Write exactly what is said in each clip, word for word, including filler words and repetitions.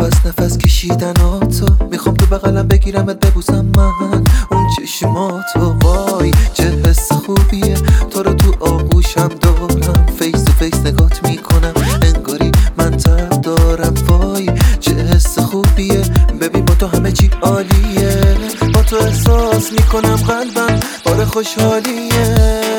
از نفس کشیدناتو میخوام تو بغلم بگیرمت ببوسم من اون چشماتو. وای چه حس خوبیه تو رو تو آغوشم دارم، فیس تو فیس نگات میکنم انگاری من تب دارم. وای چه حس خوبیه ببین با تو همه چی عالیه، با تو احساس میکنم قلبم بار خوشحالیه.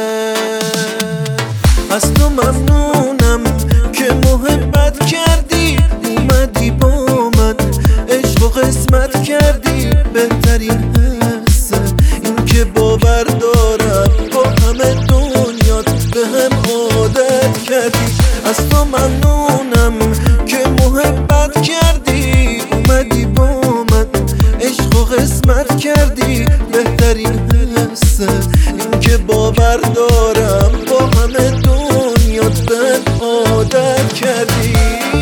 از تو ممنونم که محبت کردی، اومدی با من عشق و قسمت کردی. بهترین حسه این که باور دارم با همه دنیات به هم عادت کردی. از تو ممنونم که محبت کردی، اومدی با من عشق و قسمت کردی. بهترین حسه این که باور دارم با همه دنیات به هم عادت کردی.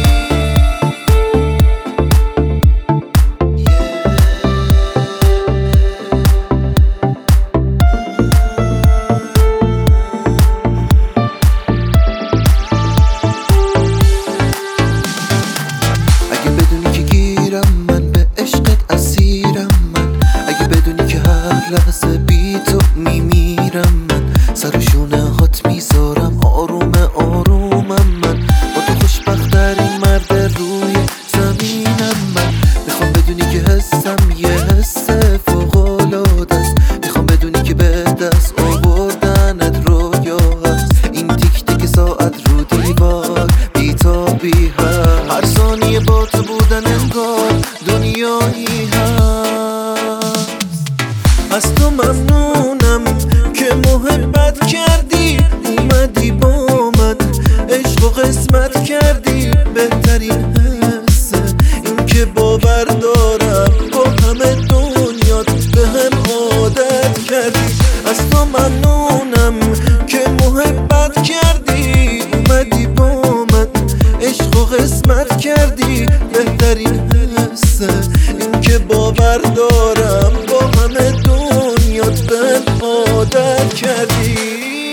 لحظه بی تو میمیرم من، سر شونه هات میذارم آروم آرومم من. با تو خوشبخت‌ترین مرد روی زمینم من. میخوام بدونی که حسم یه حس فوق‌العاده است، میخوام بدونی که به دست آوردنت رویا هست. این تیک تیک ساعت رو دیوار بی‌تابی هست، هر ثانیه با تو بودن انگار دنیایی هست. از تو ممنونم که محبت کردی، اومدی با من عشق و قسمت کردی. بهترین حسه این که باور دارم با همه دنیات به هم عادت کردی. از تو ممنونم که محبت کردی، اومدی با من عشق و قسمت کردی. بهترین حسه این که باور دارم با همه دنیات به هم عادت کردی.